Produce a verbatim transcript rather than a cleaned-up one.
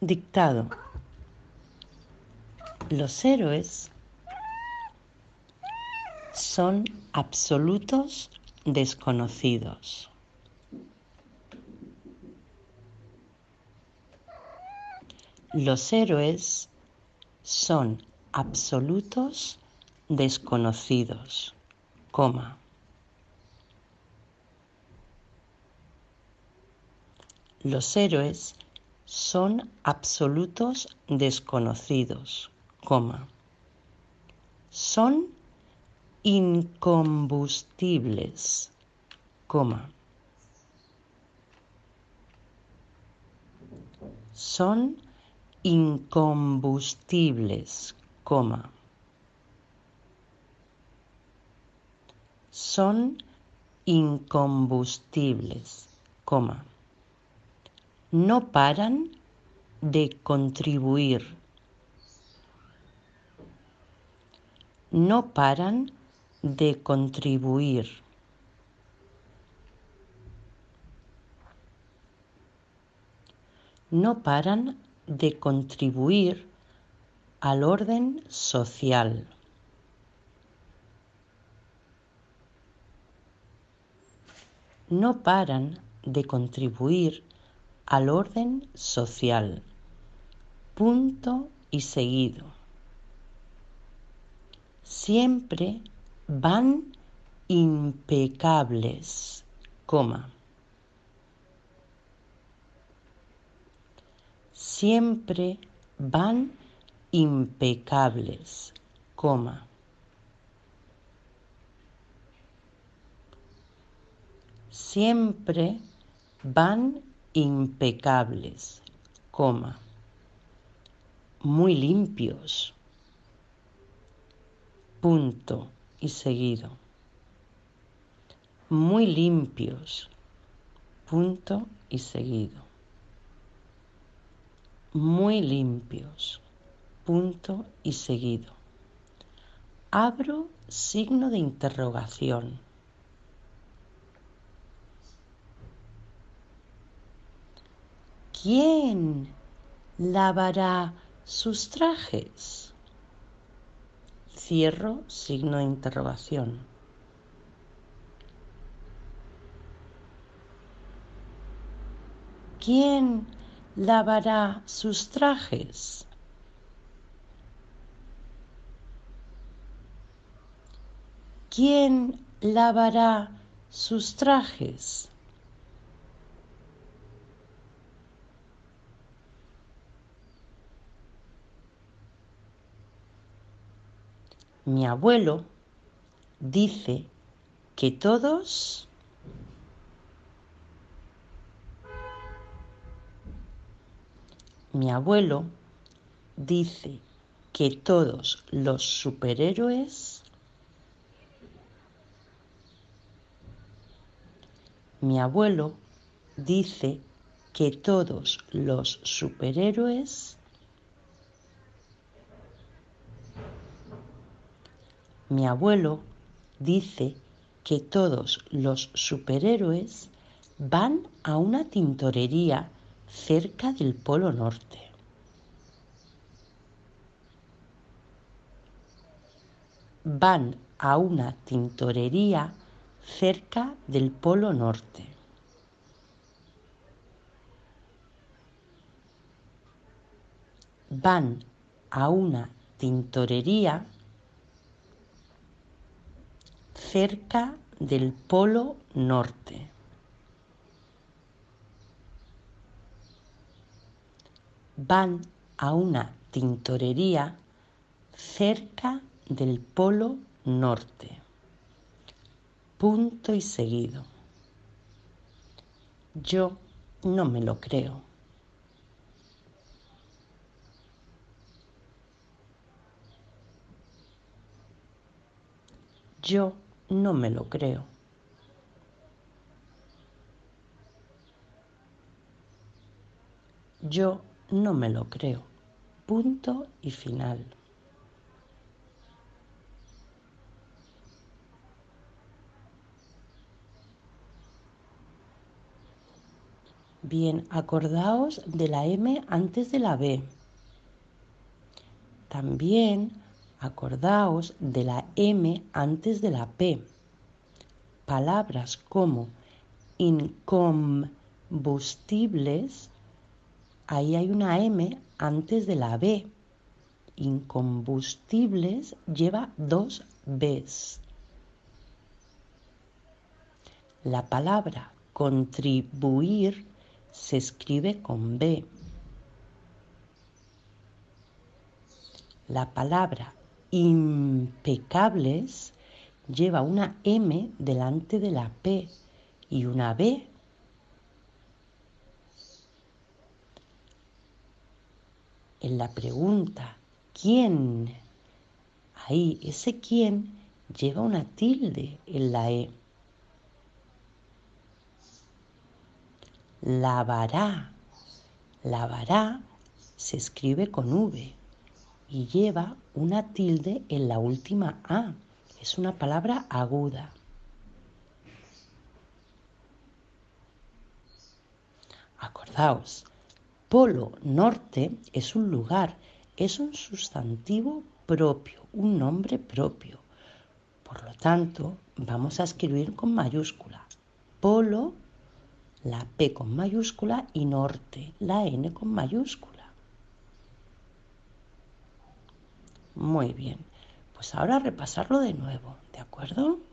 Dictado. Los héroes son absolutos desconocidos. Los héroes son absolutos desconocidos, coma. Los héroes son absolutos desconocidos, coma. Son incombustibles, coma. Son incombustibles, coma. Son incombustibles, coma. No paran de contribuir. No paran de contribuir. No paran de contribuir al orden social. No paran de contribuir al orden social. Punto y seguido. Siempre van impecables, coma. Siempre van impecables, coma. Siempre van impecables, coma. Muy limpios, punto y seguido. Muy limpios, punto y seguido. Muy limpios, punto y seguido. Abro signo de interrogación. ¿Quién lavará sus trajes? Cierro signo de interrogación. ¿Quién lavará sus trajes? ¿Quién lavará sus trajes? Mi abuelo dice que todos Mi abuelo dice que todos los superhéroes Mi abuelo dice que todos los superhéroes Mi abuelo dice que todos los superhéroes van a una tintorería cerca del Polo Norte. Van a una tintorería cerca del Polo Norte. Van a una tintorería cerca del Polo Norte. Van a una tintorería cerca del Polo Norte. Punto y seguido. Yo no me lo creo. Yo no me lo creo. Yo no me lo creo. Punto y final. Bien, acordaos de la M antes de la B. También acordaos de la M antes de la P. Palabras como incombustibles, ahí hay una M antes de la B. Incombustibles lleva dos Bs. La palabra contribuir se escribe con B. La palabra impecables lleva una M delante de la P y una B. En la pregunta ¿quién? Ahí ese quién lleva una tilde en la E. Lavará. Lavará se escribe con V y lleva una tilde en la última A. Es una palabra aguda. Acordaos, Polo Norte es un lugar, es un sustantivo propio, un nombre propio. Por lo tanto, vamos a escribir con mayúscula. Polo, la P con mayúscula y norte, la N con mayúscula. Muy bien, pues ahora repasarlo de nuevo, ¿de acuerdo?